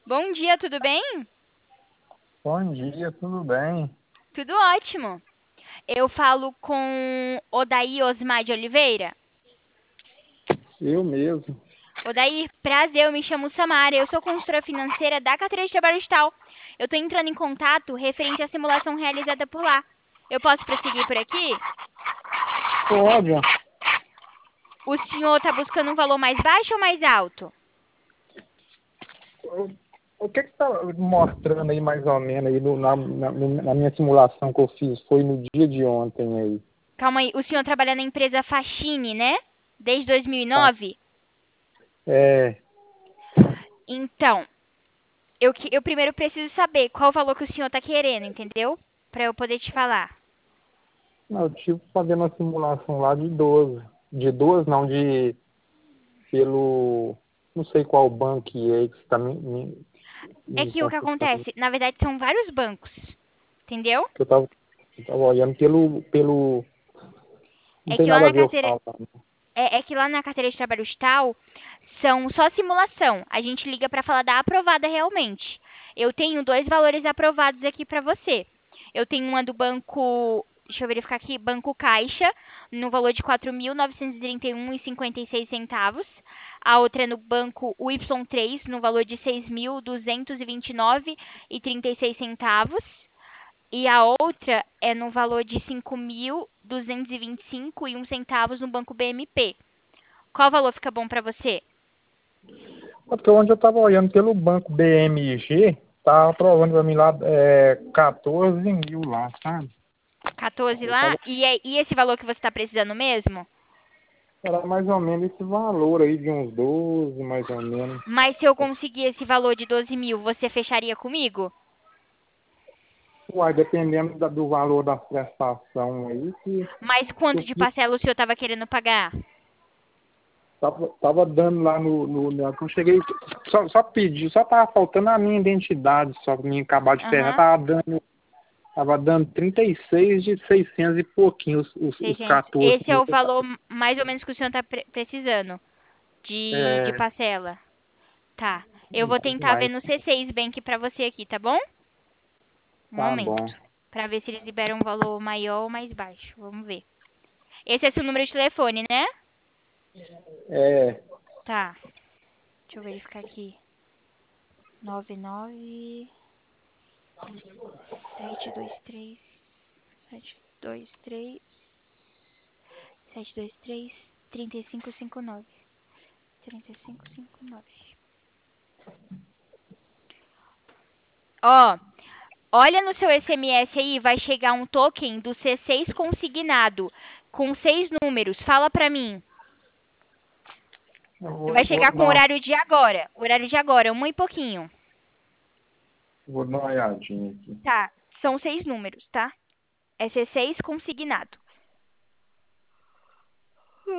Bom dia, tudo bem? Bom dia, tudo bem? Tudo ótimo. Eu falo com Odair Osmar de Oliveira. Eu mesmo. Odair, prazer, eu me chamo Samara, eu sou consultora financeira da carteira de trabalho digital. Eu estou entrando em contato referente à simulação realizada por lá. Eu posso prosseguir por aqui? Pode. O senhor está buscando um valor mais baixo ou mais alto? O que está mostrando aí mais ou menos aí na minha simulação que eu fiz? Foi no dia de ontem aí. Calma aí, o senhor trabalha na empresa Faxine, né? Desde Tá? 2009? É, Então, eu primeiro preciso saber qual o valor que o senhor está querendo, entendeu? Para eu poder te falar. não, eu tive fazendo uma simulação lá de 12. De 12 não, pelo. Não sei qual banco que é que você está É me que o que consultando. acontece, na verdade, são vários bancos, entendeu? Que eu tava olhando pelo. Não É tem que lá nada a na ver eu carteira, falar. é que lá na carteira de trabalho digital são só simulação. A gente liga para falar da aprovada realmente. Eu tenho dois valores aprovados aqui para você. Eu tenho uma do banco, deixa eu verificar aqui, Banco Caixa, no valor de 4.931,56 centavos. A outra é no banco Y3, no valor de 6.229,36 centavos. E a outra é no valor de 5.225,01 centavos no banco BMP. Qual valor fica bom para você? Porque onde eu estava olhando pelo banco BMG, tá aprovando para mim lá 14 mil lá, sabe? 14 Eu lá? tava, E esse valor que você está precisando mesmo? era mais ou menos esse valor aí, de uns 12 mais ou menos. Mas se eu conseguir esse valor de 12 mil, você fecharia comigo? Uai, dependendo do valor da prestação aí, Mas que quanto eu de fiz, parcela o senhor estava querendo pagar? tava dando lá que eu cheguei, só pedi, só tava faltando a minha identidade, só pra mim acabar de ferrar, Aham. tava dando 36 de 600 e pouquinho, os 600. 14 Esse é mil. o valor mais ou menos que o senhor está precisando de É, parcela. Tá. Eu vou tentar ver mais, no C6 Bank pra você aqui, tá bom? Um tá bom. momento. Pra ver se eles liberam um valor maior ou mais baixo. Vamos ver. Esse é seu número de telefone, né? É, Tá. Deixa eu verificar aqui. 99 723 723 723 3559 3559. Ó, olha no seu SMS aí, vai chegar um token do C6 consignado com 6 números. Fala pra mim. eu Vai vou chegar com o dar uma, horário de agora. Horário de agora, 1 e pouquinho. vou dar uma olhadinha aqui. Tá. São 6 números, tá? É C6 consignado.